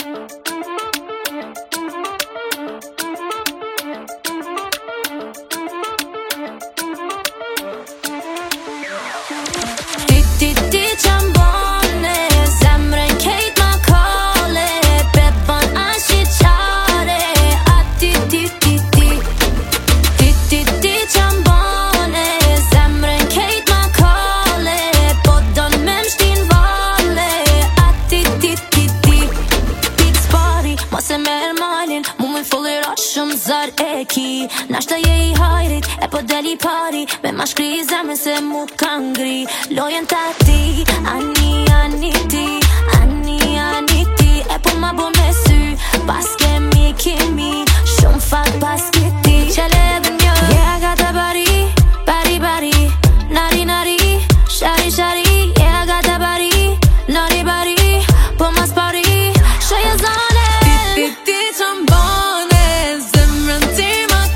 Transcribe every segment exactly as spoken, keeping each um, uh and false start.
Nashta je i hajrit, e po deli pari Me ma shkri zemën se mu kan ngri Lojen ta ti, ani, ani ti Ani, ani ti E po ma bo me sy Pas kemi, kemi Shumë fat pas këti Qele edhe një Yeah, I got that body Body, body Nari, nari Shari, shari Yeah, I got that body Nari, body Po mas pari Shoja zone Ti, ti, ti që mbone Zemrën ti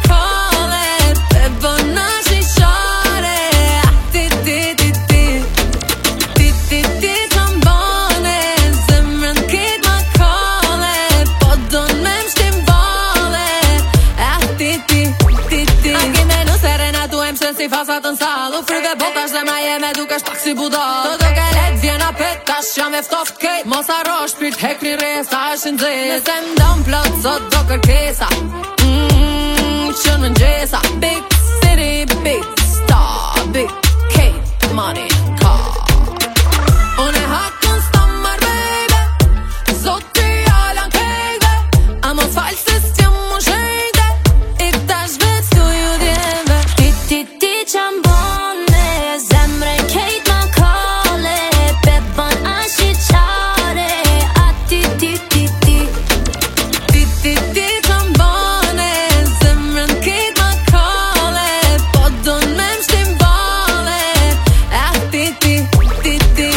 si fasat në salë U frive botash dhe ma jeme duke shpak si budal Të duke let vjena pet tash jam eftoft kejt Mos arro shpirt hekri resa është në zet Nëse m'dam plot sot do kërkesa Mmm, që në ngjesa Big city, big star Big cake, money, car Unë e hakun stammar baby Zoti alan kejve A mos falë se s'jam më shejde I tash vet s'tu ju djeve Ti, ti, ti Qambone, zemrën kejt ma kale Pepon ashi qare A ti, ti, ti, ti Ti, ti, ti qambone Zemrën kejt ma kale Po don me m'shtim vale A ti, ti, ti, ti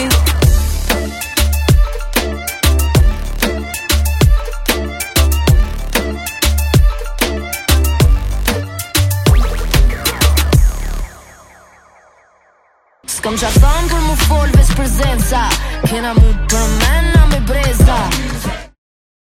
S'kam qa thon për mu fol veç për zemsa Kena mu për men, na me breza